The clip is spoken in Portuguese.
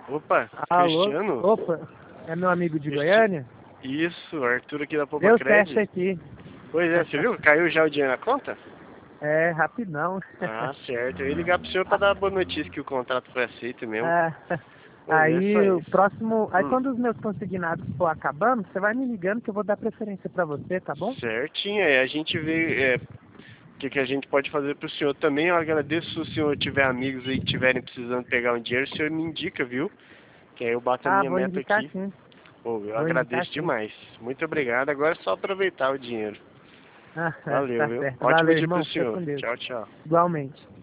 Opa, Alô? Cristiano? Opa, é meu amigo de Goiânia? Isso, Arthur aqui da Poupa Deu Cred. certo aqui. Pois é, você viu? Caiu já o dinheiro na conta? É, rapidão. Ah, certo. Eu ia ligar pro senhor pra dar a boa notícia que o contrato foi aceito mesmo. É, Pois é, só aí o isso. próximo. Aí quando os meus consignados for acabando, você vai me ligando que eu vou dar preferência pra você, tá bom? Certinho, aí a gente vê o que a gente pode fazer pro senhor também. Eu agradeço se o senhor tiver amigos aí que estiverem precisando pegar um dinheiro, o senhor me indica, viu? Que aí eu bato a Ah, minha vou meta indicar aqui. sim. Pô, eu Vou indicar agradeço sim. demais. Muito obrigado. Agora é só aproveitar o dinheiro. Ah, Valeu, tá viu? certo. Ótimo Valeu, dia pro irmão. Fica senhor. com Deus. Tchau, tchau. Igualmente.